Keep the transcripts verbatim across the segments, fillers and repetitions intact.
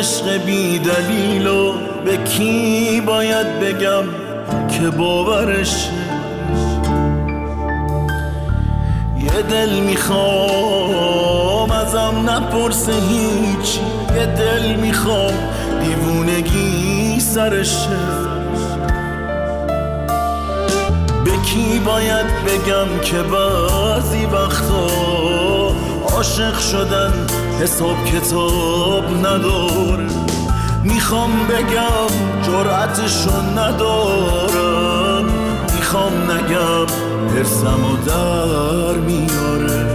عشق بی دلیلو به کی باید بگم که باورش؟ یه دل میخوام ازم نپرسه هیچ، یه دل میخوام دیوونگی سرشه. به کی باید بگم که بعضی وقتا عاشق شدن حساب کتاب نداره؟ میخوام بگم جرأتشو ندارم، میخوام نگم حرصمو در میاره.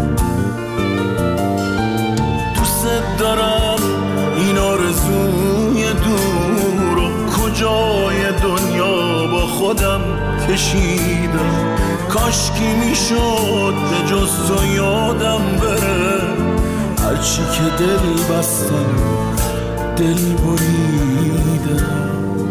دوست دارم این آرزوی دور و کجای دنیا با خودم کشیدم. کاشکی میشد به جز تو یادم بره، هرچی که دل بستم دل بریدم.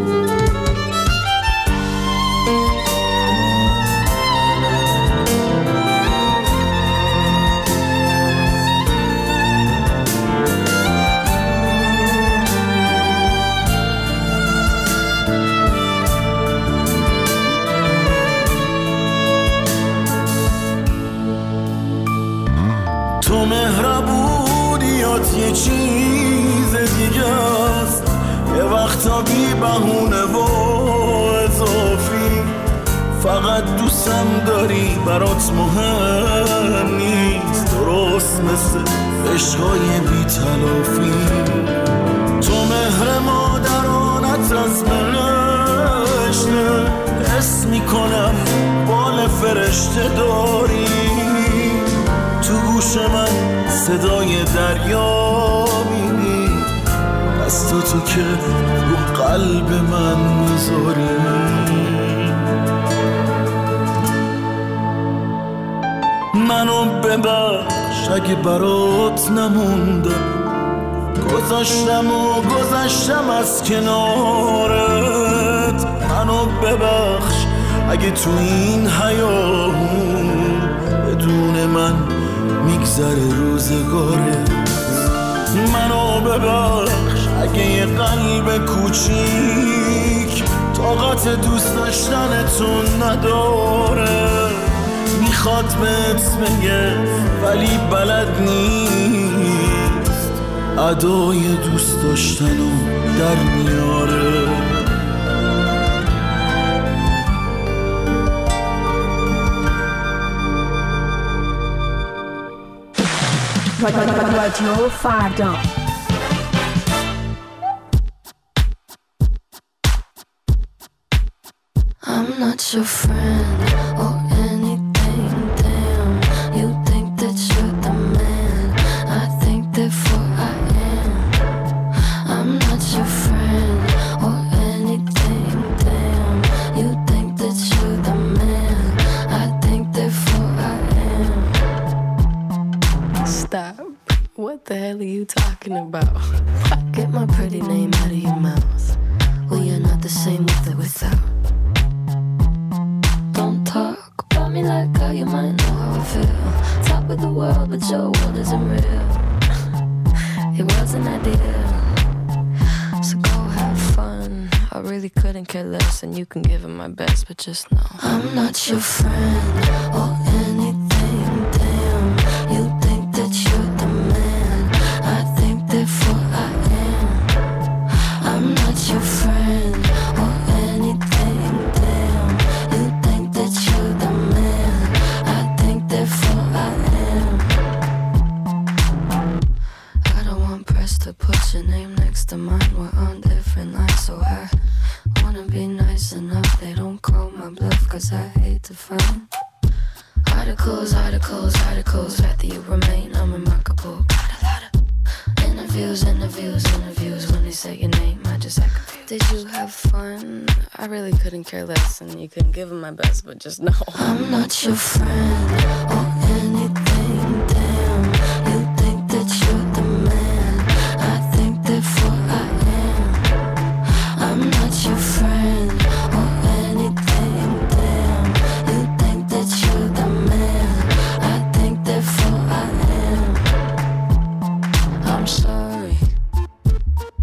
تو مهربونیات یه چیز دیگه است، یه وقتا بی بهونه و اضافی. فقط دوستم داری برات مهم نیست، درست مثل عشقای بی تلافی. تو مهر مادرانت از بهشته، حس میکنم بال فرشته داری. تو گوش من صدای دریا میبینی، از تو تو که رو قلب من میذاری. منو ببخش اگه برات نموندم، گذاشتم و گذاشتم از کنارت. منو ببخش اگه تو این حیاهون بدون من میگذره روزگارت. منو ببخش اگه یه قلب کوچیک طاقت دوست داشتنتون نداره. میخواد بهت بگه ولی بلد نیست، ادای دوست داشتنو در میاره. رادیو فردا. I'm not your friend or anything, damn. You think that you're the man, I think therefore I am. I'm not your friend or anything, damn. You think that you're the man, I think therefore I am. Stop. What the hell are you talking about? Get my pretty name out of your mouth. Well, you're not the same with or without. Don't talk about me like how you might know how I feel. Top of the world, but your world isn't real. It wasn't ideal, so go have fun. I really couldn't care less, and you can give it my best, but just know I'm not your friend or anything, damn. You think that you're the man, I think therefore I am. I'm not your friend or anything, damn. You think that you're the man, I think therefore I am. I don't want press to put your name next to mine, we're on different lines, so I wanna be nice enough they don't call my bluff, cause I hate to find articles, articles, articles, rather you remain unremarkable. Got a lot of interviews, interviews, interviews, when they say your name I just act confused. Did you have fun? I really couldn't care less, and you couldn't give it my best, but just know I'm not your friend or anything, damn. You think that you're the man, I think therefore I am. I'm not your friend or anything, damn. You think that you're the man, I think therefore I am. I'm sorry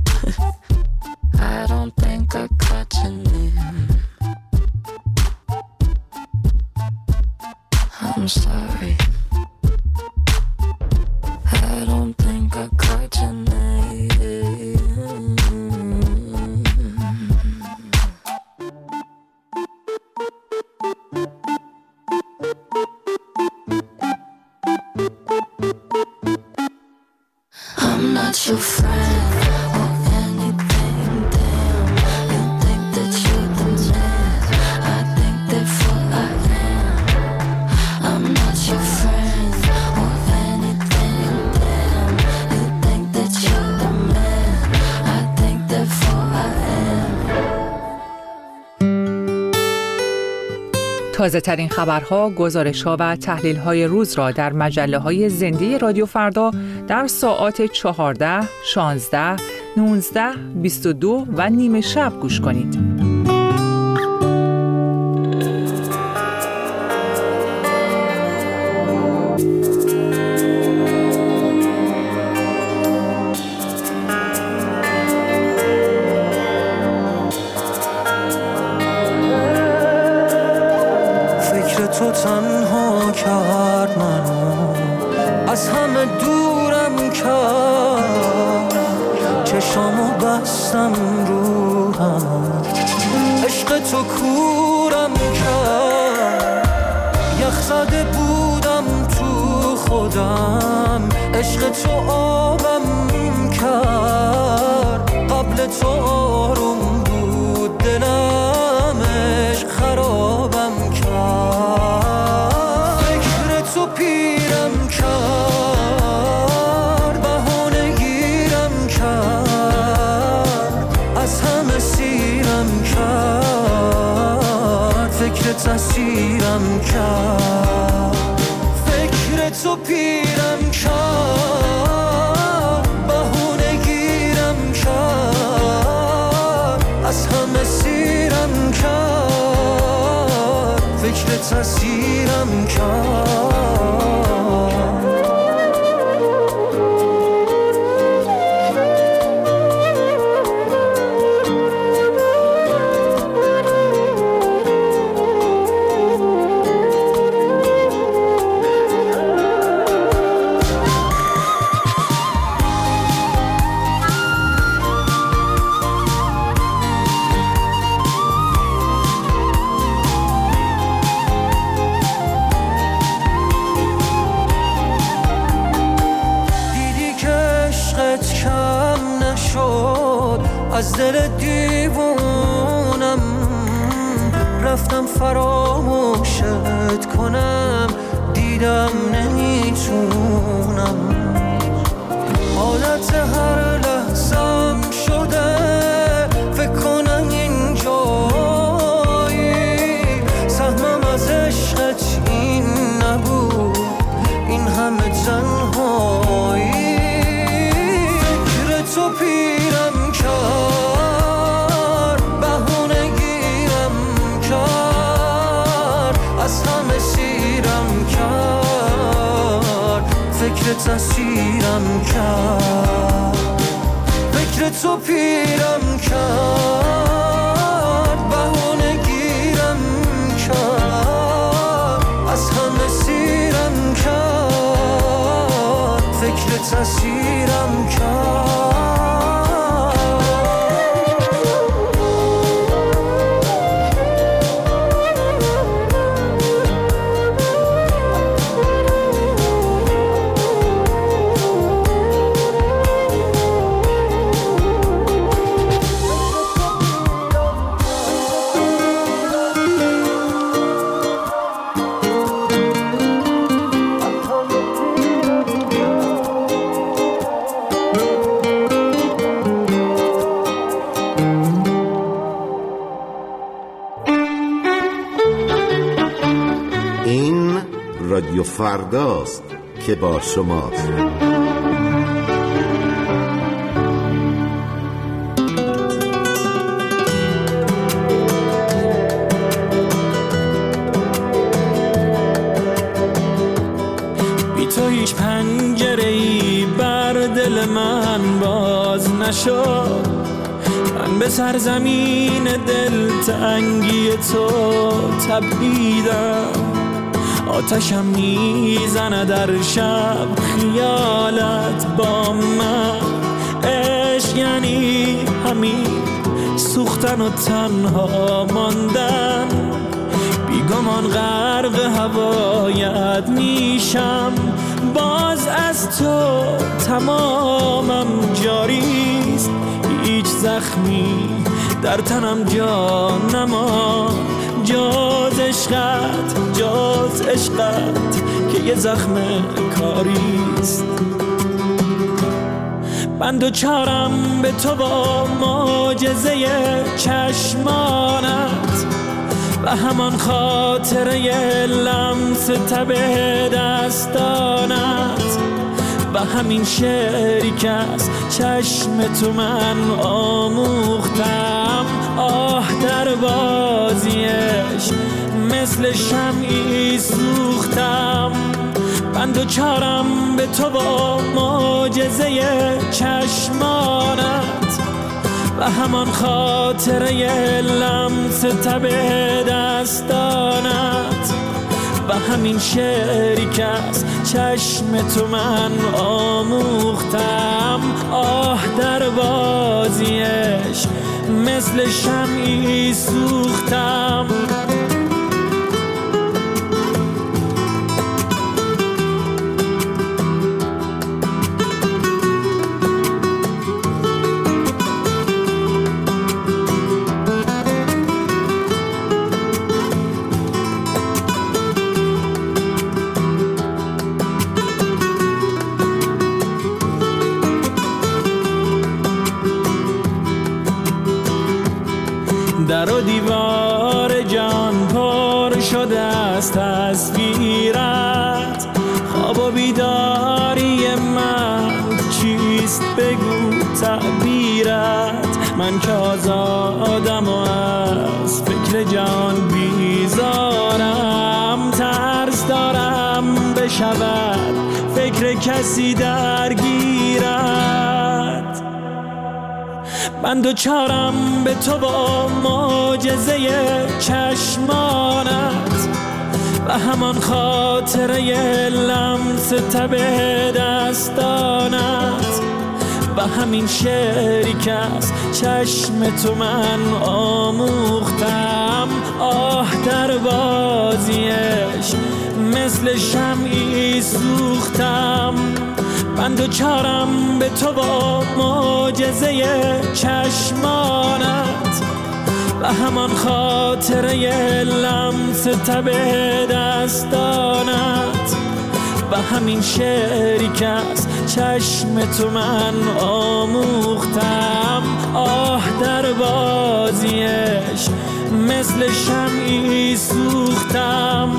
tonight. I'm not your friend or anything, damn. You think that you're the man, I think therefore I am. I'm not your friend or anything, damn. You think that you're the man, I think therefore I am. تازه ترین خبرها، گزارش‌ها و تحلیل‌های روز را در مجله‌های زنده رادیو فردا در ساعات چهارده، شانزده، نوزده، بیست و دو و نیمه شب گوش کنید. تو تنها کرد منو، از همه دورم کرد، چشامو بستم رو هم، عشق تو کورم کرد، یخ زده بودم تو خودم، عشق تو آبم کرد، قبل تو آروم بود دلم، عشق خرابم کرد، تو پیرم کرد، بهانه گیرم کرد، از همه سیرم کرد، فکر تسیرم کرد، فکر تو پیرم کرد، بهانه گیرم کرد، از همه سیرم کرد، فکر تسیرم کرد. از دل دیوونم رفتم فراموشت کنم، دیدم نمیتونم، حالت هر لحظم شده فکر کنم اینجایی، سهمم از عشقت این نبود، این همه تنهایی، فکر تو پیرم کرد، بهونه گیرم کرد، از همه سیرم کرد، فکر تسیرم کرد، فکر تو پیرم کرد، بهونه گیرم کرد، از همه سیرم کرد، فکر تسیرم کرد. رادیو فرداست که با شماست. بی تو هیچ پنجره‌ای بر دل من باز نشد، من به سرزمین دل تنگی تو تپیدم، آتشم میزنه در شب خیالت با من. عشق یعنی همین سوختن و تنها ماندن، بیگمان غرق هوایت میشم، باز از تو تمامم جاریست. هیچ زخمی در تنم جا نما، جاز عشقت جاز عشقت که یه زخم کاریست. من دوچارم به تو با معجزه چشمانت و همان خاطره لمس تب دستانت و همین شعری که از چشم تو من آموختم. آه در بازیش مثل شمعی سوختم. من دوچارم به تو با معجزه چشمانت و همان خاطره لمس تب دستانت و همین شعری که از چشم تو من آموختم. آه در بازیش مثل شمعی سوختم. در و دیوار جان پر شده از تصویرت، خواب و بیداری من چیست بگو تعبیرت. من که آزادم و از فکر جان بیزارم، ترس دارم بشود فکر کسی درگیرت. من دوچارم به تو با معجزه چشمانت و همان خاطره لمس تب دستانت و همین شعری که از چشم تو من آموختم. آه در بازیش مثل شمعی سوختم. من دوچارم به تو با معجزه چشمانت و همان خاطره لمس تب دستانت و همین شعری که از چشم تو من آموختم. آه در بازیش مثل شمعی سوختم.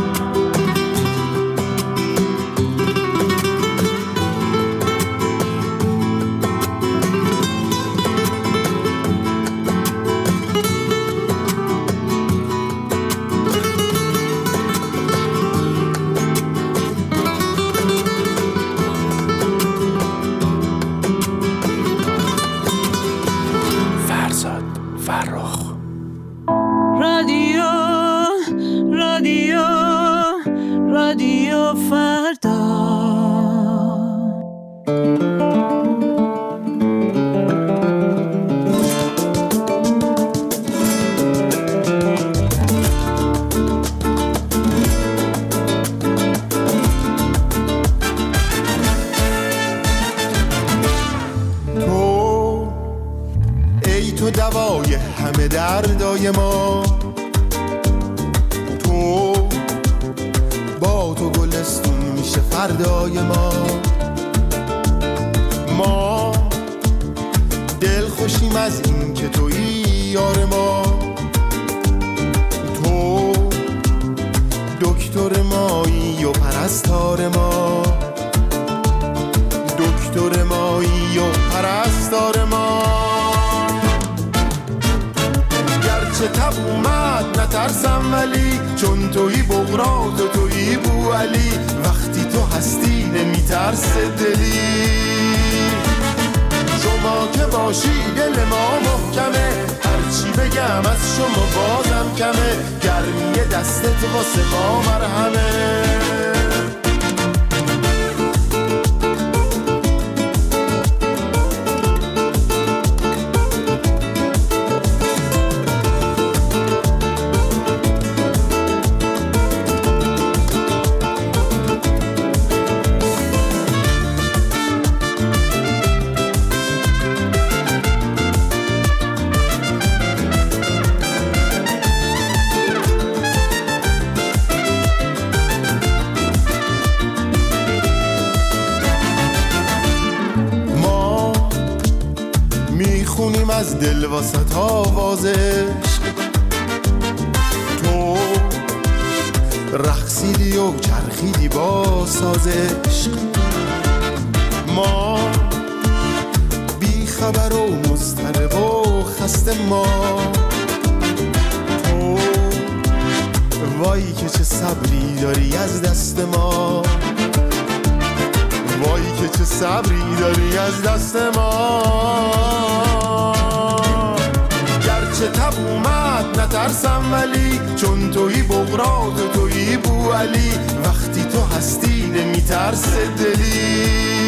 رادیو رادیو رادیو فردا. تو ای تو دوای همه دردای ما، تو با تو گلستون میشه فردای ما. ما دل خوشیم از این که تویی یار ما، تو دکتر مایی و پرستار ما، دکتر مایی و پرستار ما. گرچه تب اومد نترسم ولی چون تویی بغرات و تویی بو علی، وقتی تو هستی نمیترس دلی. شما که باشی دل ما محکمه، هرچی بگی بگم از شما بازم کمه، گرمی دستت واسه ما مرهمه. از دل واسط آواز عشق، تو رقصیدی و چرخیدی با ساز عشق، ما بی خبر و مضطرب و خسته، ما تو وای که چه صبری داری از دست ما، وای که چه صبری داری از دست ما. گرچه تب اومد نترسم ولی، چون توی بغرات و توی بوعلی، وقتی تو هستی نمیترسه دلی.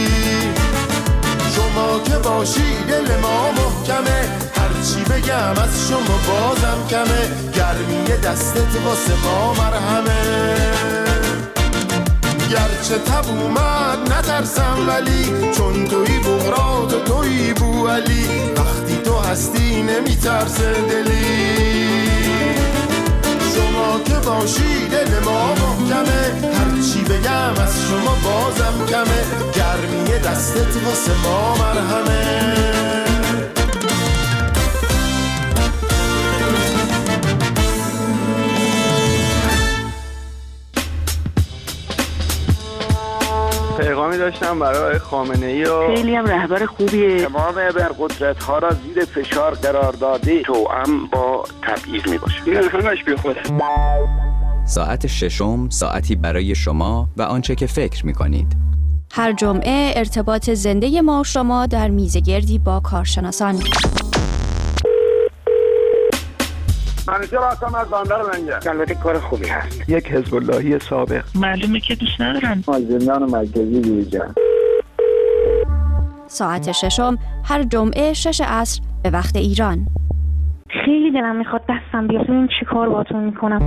شما که باشی دل ما محکمه، هرچی بگم از شما بازم کمه، گرمی دستت واسه ما مرهمه. گرچه تب اومد نترسم ولی، چون توی بغرات و توی بوعلی، وقتی تو هستی نمیترسه دلی. شما که باشی دل ما محکمه، هرچی بگم از شما بازم کمه، گرمی دستت واسه ما مرهمه. پیغامی داشتم برای خامنه‌ای و خیلی هم رهبر خوبیه، تمام ابرقدرت ها را زیر فشار قرار داده، توأم با تبعیض می باشه. این همش بی خوده. ساعت ششم ساعتی برای شما و آنچه که فکر می کنید. هر جمعه ارتباط زنده ما و شما در میزگردی با کارشناسان. منیجر هستم از بندر منجر. البته کار خوبی هست. یک حزب اللهی سابق. معلومه که دوست ندارم. از زندان مرکزی بیرون. ساعت ششم هر جمعه شش عصر به وقت ایران. خیلی دلم میخواد دستم بیاد ببین چی kar باهاتون میکنم.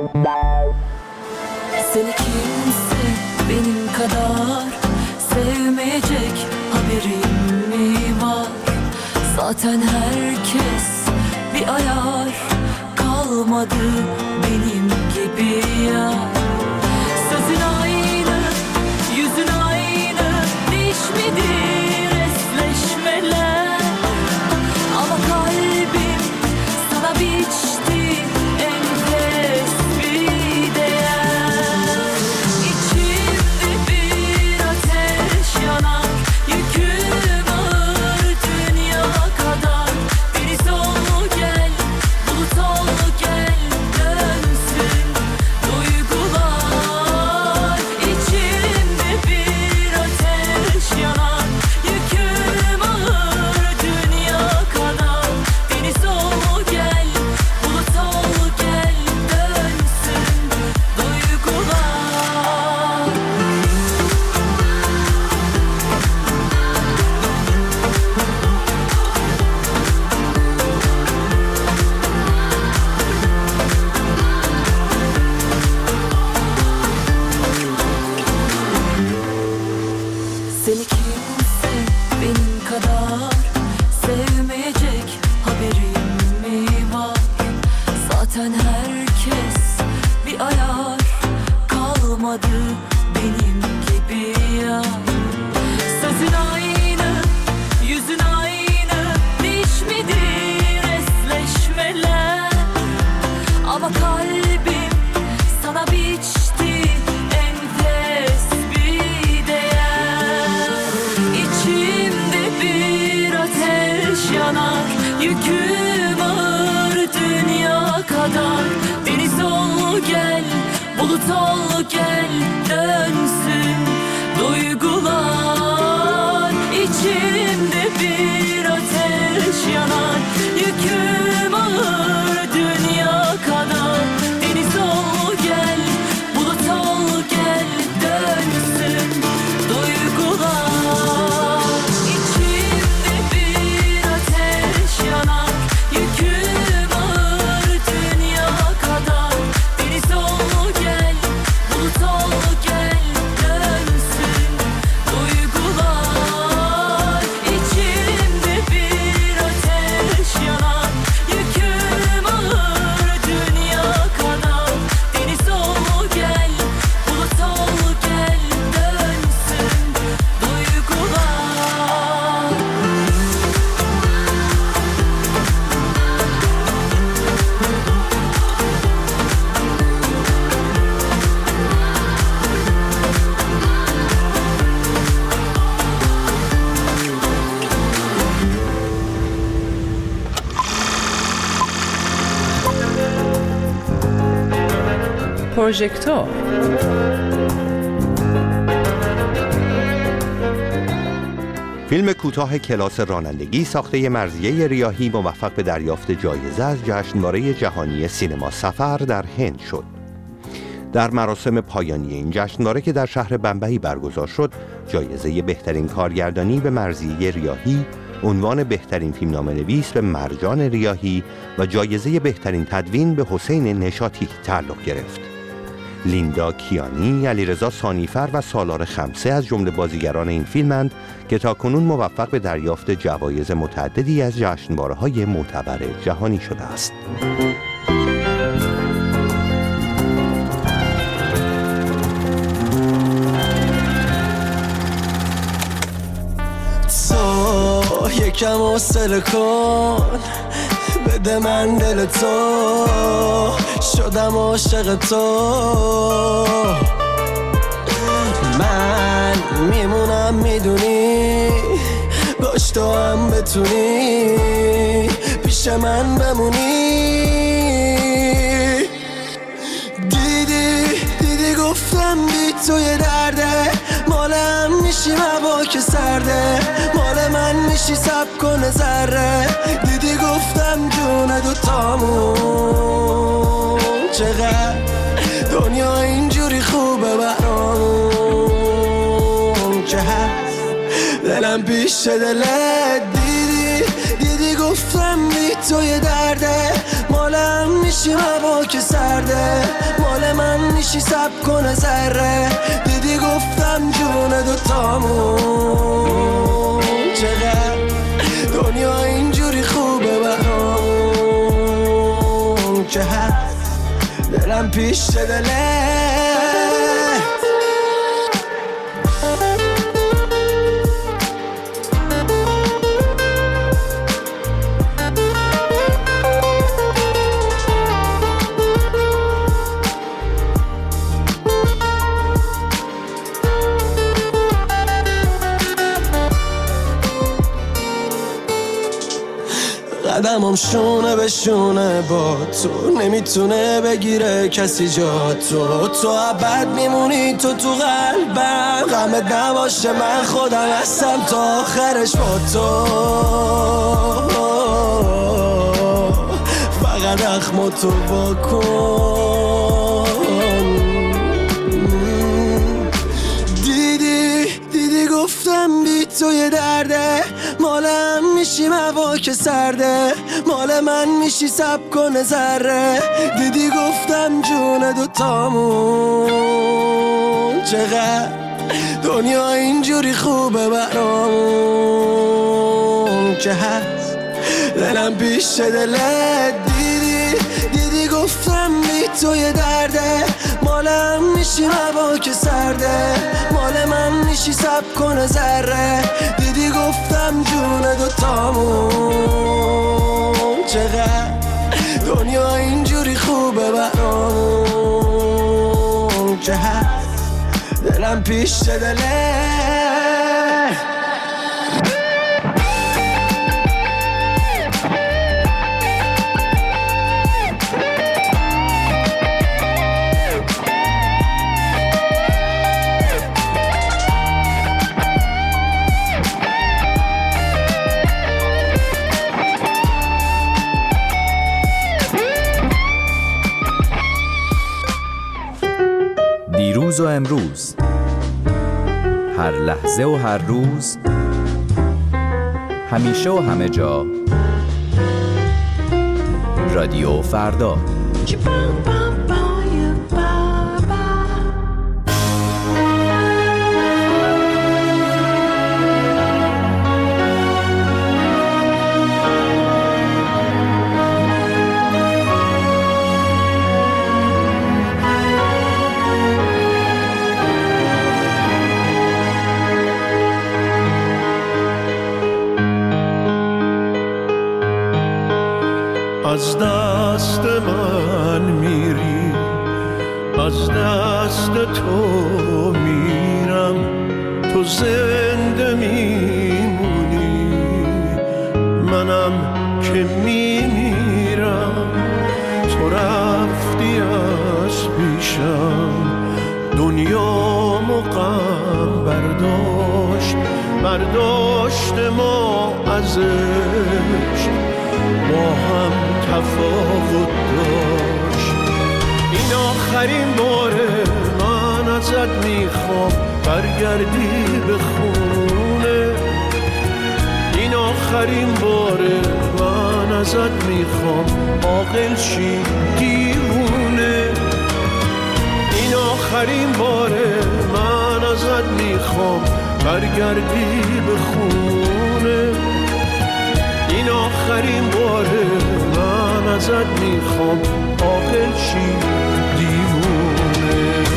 Seni kimse benim kadar sevmeyecek, haberim mi var? Zaten herkes bir ayar, kalmadı benim gibi ya. Sözün aynı, yüzün aynı, değişmedi resleşmeler. Ama kalbim sana biçti enfes bir değer. İçimde bir ateş yanar, yüküm ağır dünya kadar. Deniz ol gel, bulut ol gel, dönsün duygular. İçimde bir ateş yanar, yüküm ağır dünya kadar. Deniz ol gel, bulut ol gel, dönsün duygular. Seni kimse benim kadar sevmeyecek, haberim mi var? Zaten herkes bir ayar, kalmadı benim gibi ya. Sözün aynı, yüzün aynı, değişmedi resleşmeler. Ama kalbim sana biçti enfes bir değer. İçimde bir ateş yanar, yüküm ağır dünya kadar. Deniz ol gel, bulut ol gel, dönsün duygular. İçimde bir ateş yanar, yüküm ağır پروژکتور. فیلم کوتاه کلاس رانندگی ساخته مرضیه ریاحی موفق به دریافت جایزه از جشنواره جهانی سینما سفر در هند شد. در مراسم پایانی این جشنواره که در شهر بمبئی برگزار شد، جایزه بهترین کارگردانی به مرضیه ریاحی، عنوان بهترین فیلمنامه‌نویس به مرجان ریاحی و جایزه بهترین تدوین به حسین نشاطی تعلق گرفت. لیندا کیانی، علیرضا سانیفر و سالار خمسه از جمله بازیگران این فیلمند که تاکنون موفق به دریافت جوایز متعددی از جشنواره‌های معتبر جهانی شده است. تو یکم حوصله کن، بده من دل تو، شدم عاشق تو. من میمونم میدونی، باش تو هم بتونی پیش من بمونی. دیدی دیدی گفتم بی تو یه درده، مالم میشی هوا که سرده، مال من میشی سب کنه ذره. دیدی گفتم جون دوتامون چقدر دنیا اینجوری خوبه برامون که هست دلم پیش دلت. دیدی دیدی گفتم بی تو یه درده، مالم میشی هوا که سرده، مال من میشی سب کنه ذره. دیدی گفتم جون دوتامون چقدر دنیا اینجوری خوبه برامون که هست دلم پیش دلت. قدمم شونه به شونه با تو، نمیتونه بگیره کسی جا تو. تو ابد میمونی تو تو قلبم، غمت نباشه من خودم هستم تا آخرش با تو. فقط اخمو تو واکن. دیدی دیدی گفتم بی تو یه درده، مالم میشی هوا که سرده، مال من میشی سب کنه ذره. دیدی گفتم جون دوتامون چقدر دنیا اینجوری خوبه برامون که هست دلم پیش دلت. دیدی دیدی گفتم بی تو یه درده، مالم میشی هوا که سرده، مال من میشی سب کنه ذره. دیدی گفتم جون دوتامون چقدر دنیا اینجوری خوبه برامون که هست دلم پیش دلت. دیروز و امروز، هر لحظه و هر روز، همیشه و همه جا، رادیو فردا. از دست من میری، از دست تو میرم، تو زنده میمونی، منم که میمیرم. تو رفتی از پیشم دنیا مقام برداشت، برداشت ما ازش با هم تفاوت داشت. این آخرین باره من ازت میخوام برگردی به خونه، این آخرین باره من ازت میخوام عاقل شی دیوونه، این آخرین باره من ازت میخوام برگردی به خونه، این آخرین باره من ازت میخوام عاقل شی دیوونه.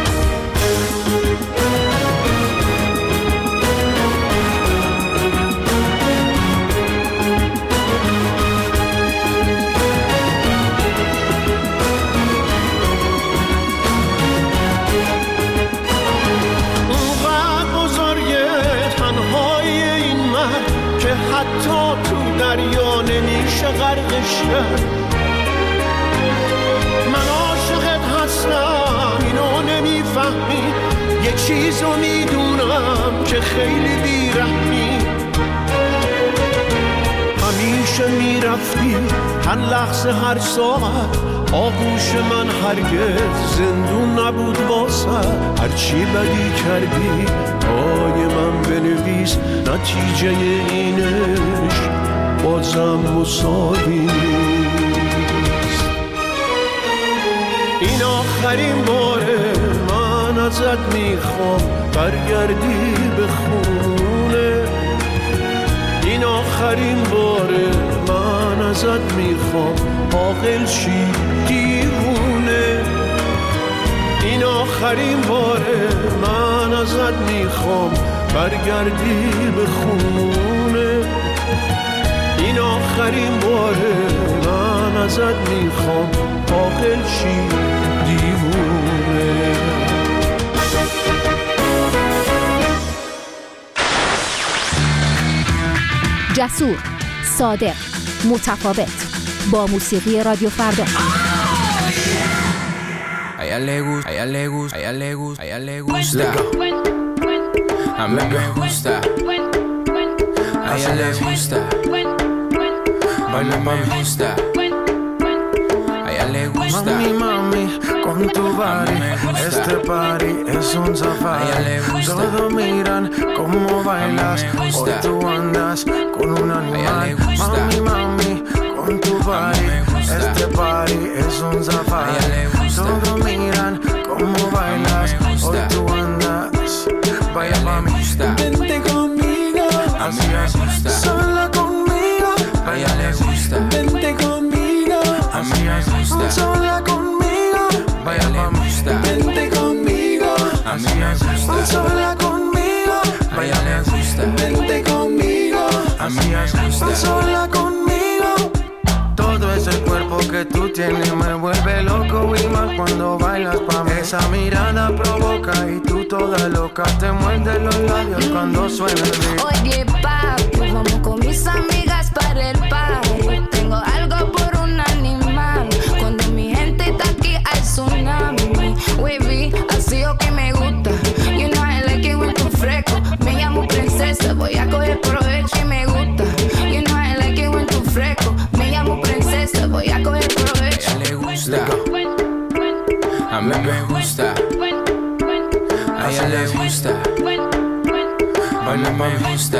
حتی تو دریا نمیشه غرقش کرد. من عاشقت هستم اینو نمیفهمی، یه چیزو میدونم که خیلی بیرحمی. همیشه میرفتی هر لحظه هر ساعت، آغوش من هرگز زندون نبود واسه. هرچی بدی کردی پای من بنویس، نتیجه اینش بازم مساوی نیست. این آخرین باره من ازت میخوام برگردی به خونه، این آخرین باره من ازت میخوام عاقل شی دیوونه، این آخرین باره من ازت میخوام برگردی به خونه، این آخرین باره من ازت میخوام عاقل شی دیوونه. جسور، صادق، متفاوت، با موسیقی رادیو فردا. A ella le gusta, a ella le gusta, a ella le gusta, a ella le gusta. A mí me gusta. A ella le gusta. Baila me gusta. A ella le gusta. Mami, mami, con tu body, este party es un safari. Todos miran cómo bailas, hoy tú andas con un animal. Mami, mami, con tu body, este party es un safari. Todos miran cómo bailas, hoy tú andas. Vaya mami, vente conmigo, así es, sola conmigo. Vaya le gusta, vente conmigo, así es, sola conmigo. Vaya mami, vente conmigo, así es, sola conmigo. Vaya le gusta, vente conmigo, así es, sola conmigo. Todo ese cuerpo que tú tienes me vuelve loco y más cuando bailas pa' mí. Esa mirada provoca y tú toda loca te muerde los labios cuando suena el beat. Oye papi, vamos con mis amigas para el party. Tengo algo por un animal. Cuando mi gente está aquí hay tsunami. Wavy, así o que me gusta. You know I like it when tú fresco. Me llamo princesa, voy a coger provecho y me gusta. You know I like it when tú fresco. Me llamo princesa, voy a coger provecho. A ella le gusta. A mí me gusta. A ella le gusta. Baila me gusta.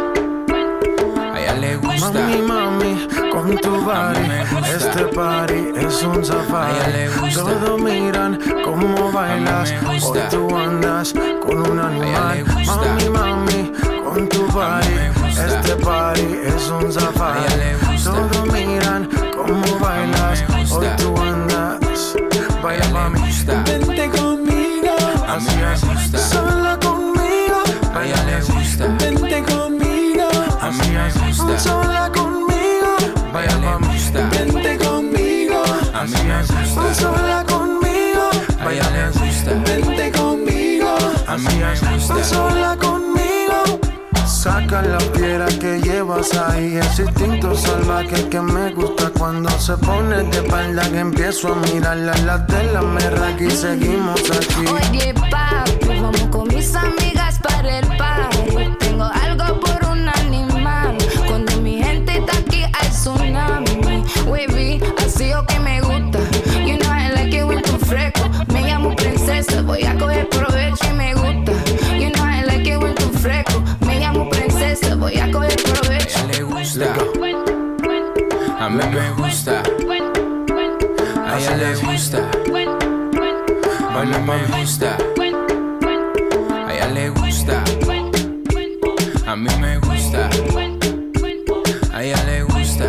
A ella le gusta. Mami, mami, con tu body, este party es un safari. Todos miran cómo bailas, hoy tú andas con un animal. Mami, mami, con tu body, este party es un safari. Todos miran cómo bailas, hoy tú andas. Vaya mami, vente conmigo, así es, sola conmigo. Vaya le gusta, vente conmigo, así es, sola conmigo. Vaya mami, vente conmigo, así es, sola conmigo. Vaya le gusta, vente conmigo, así es, sola conmigo. sacan la piedra que llevas ahí. Ese instinto salvaje que me gusta cuando se pone de espalda, que empiezo a mirarla. Las de la merra y seguimos aquí. Oye, papi, vamos con mis amigas para el party. Tengo algo por un animal. Cuando mi gente está aquí hay tsunami. Wavy, así o que me gusta. You know I like it when tú fresco. Me llamo princesa, voy a coger provecho y me gusta. You know I like it when tú fresco. Me llamo princesa, voy a coger provecho. A ella le gusta, a mí me gusta. A ella le gusta, a mí me gusta. A ella le gusta, a mí me gusta. A ella le gusta,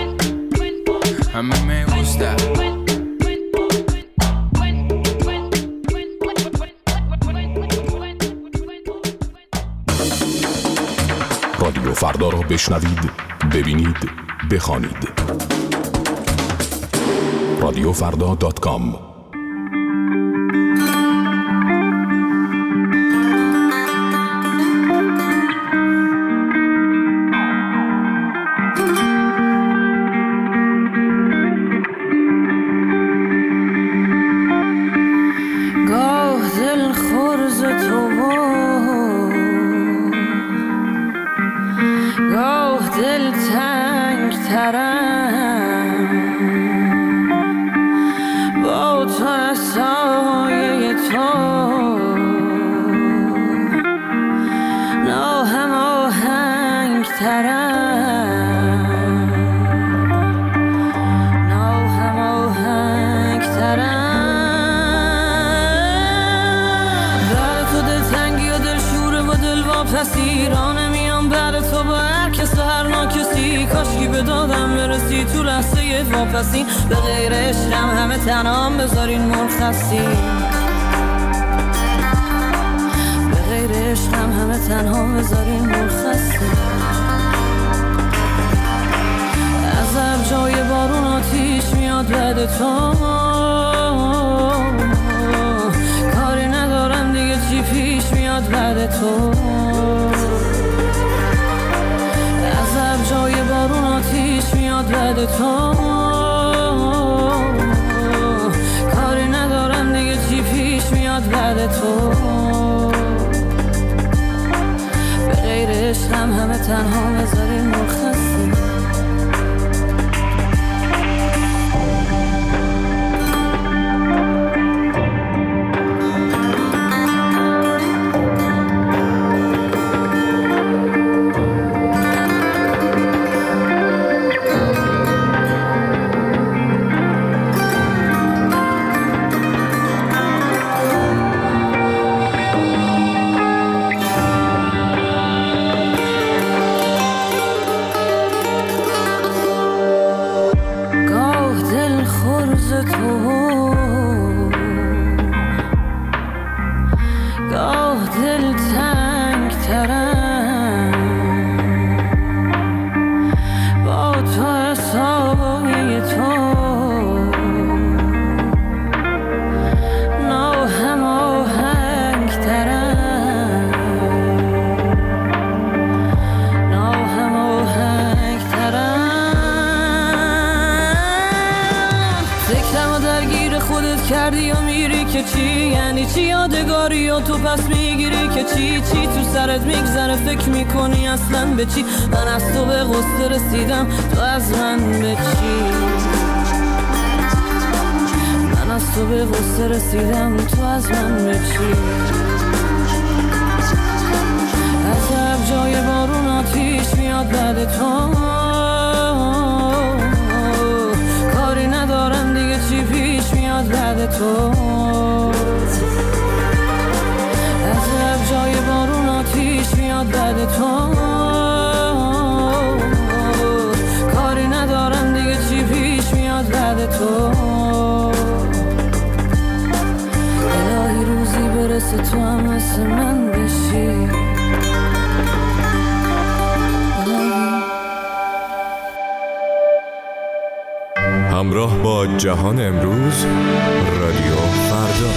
a mí me gusta. رادیو فردا را بشنوید، ببینید، بخوانید. رادیو فردا دات کام. واپسین به غیر عشقم همه تنام بذارین مرخصین به غیر عشقم همه تنها بذارین مرخصین از هر جای بارون آتیش میاد بعد تو کاری ندارم دیگه چی پیش میاد بعد تو از هر جای بارون آتیش میاد بعد تو کاری ندارم دیگه چی پیش میاد بعد تو به غیر عشقم همه تنها بذارین مرخصی تو پس میگیری که چی چی تو سرت میگذره فکر میکنی اصلا به چی من از تو به غصه رسیدم تو از من به چی من از تو به غصه رسیدم تو از من به چی از هر جای بارون آتیش میاد بعد تو کاری ندارم دیگه چی پیش میاد بعد تو جای بارون آتیش میاد بعد تو کاری ندارم دیگه چی پیش میاد بعد تو الهی روزی برسه تو هم مثل من بشی همراه با جهان امروز رادیو فردا.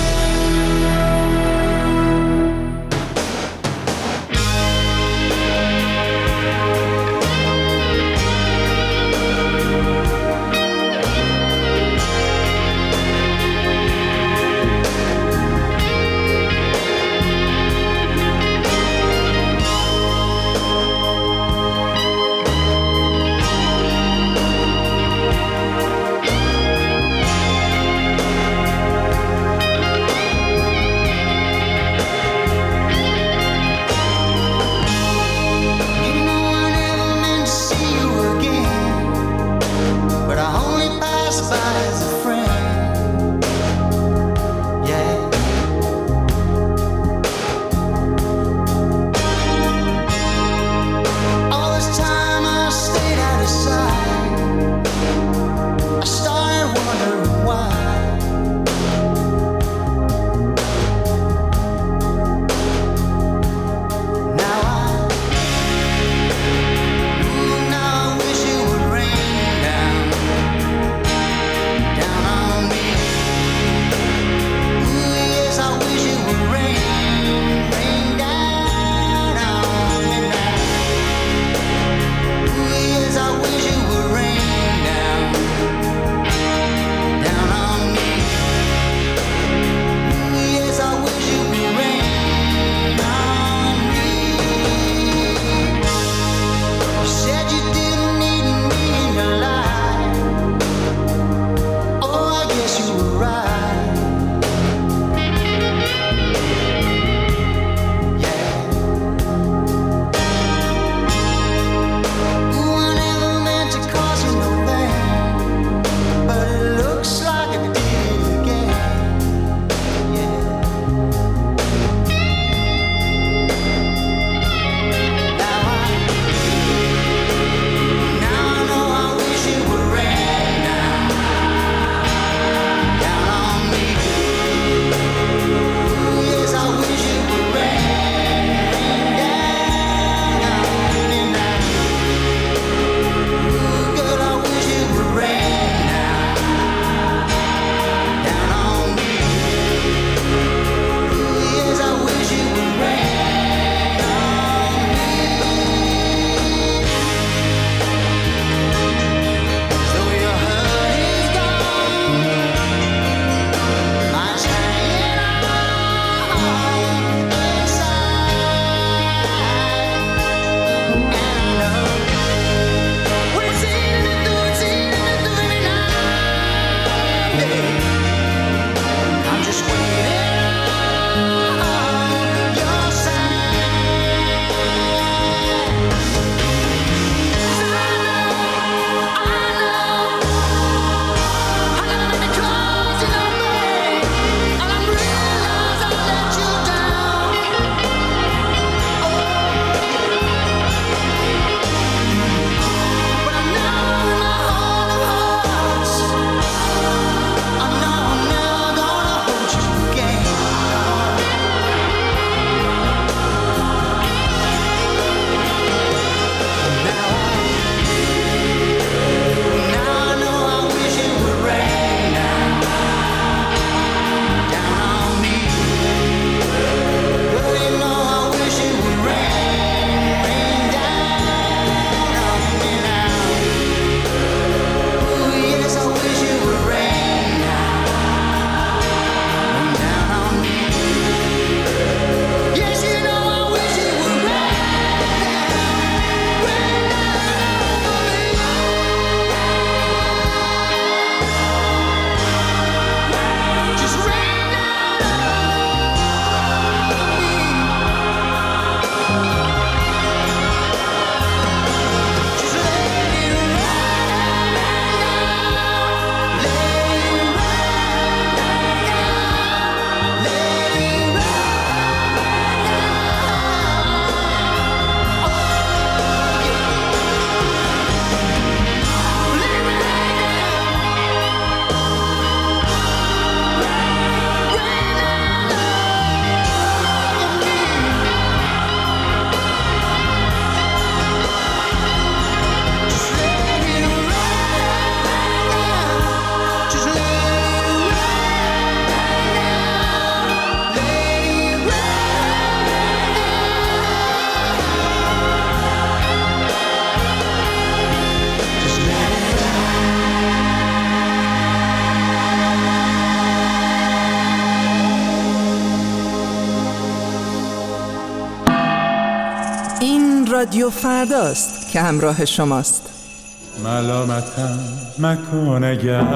رادیو فرداست که همراه شماست. ملامتم مکن اگر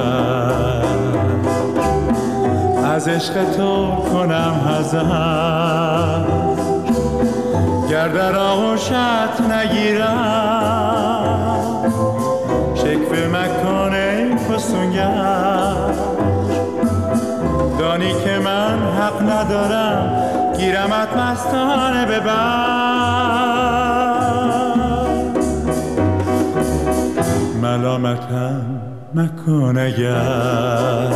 از عشق تو کنم حذر، گر در آغوشت نگیرم شکوه مکن ای فسونگر. دانی که من حق ندارم گیرمت مستانه ببر. ملامتم مکن اگر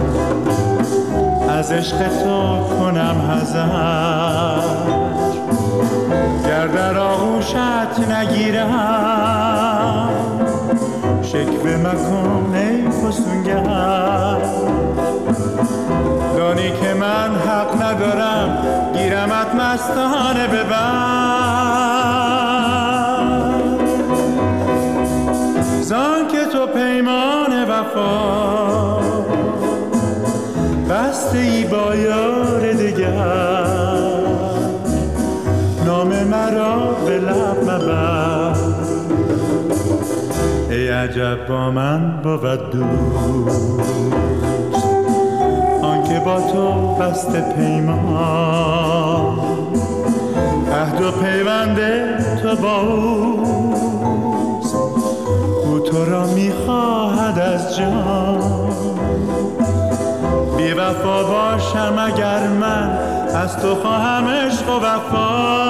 از عشق تو کنم حذر، گر در آغوشت نگیرم شکوه مکن ای فسونگر. دانی که من حق ندارم گیرمت مستانه ببر. زان که تو پیمان وفا بسته ای با یار دگر، نام مرا به لب مبر. ای عجب با من بود دوست آنکه با تو بسته پیمان، عهد و پیوند تو با اوست، او تو را میخواهد از جان. بی وفا باشم اگر من از تو خواهم عشق و وفا.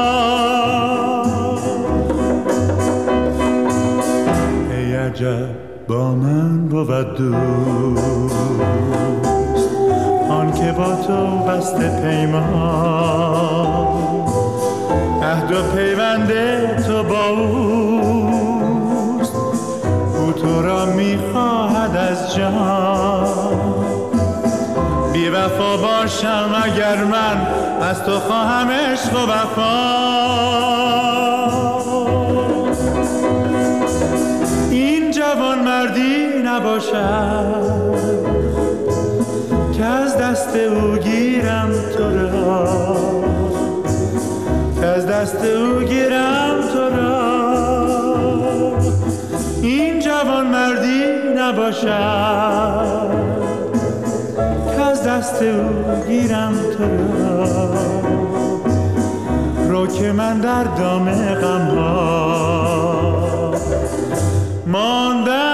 ای عجب با من بود دوست آن که با تو بسته پیمان، عهد و پیوند تو با اوست، او تو را میخواهد از جان. بی وفا باشم اگر من از تو خواهم عشق و وفا. این جوان مردی نباشد که از دست او گیرم تو را، که از دست او گیرم تو را. این جوان مردی نباشد که از دست او گیرم تو را. رو که من در دام غم ها ماندم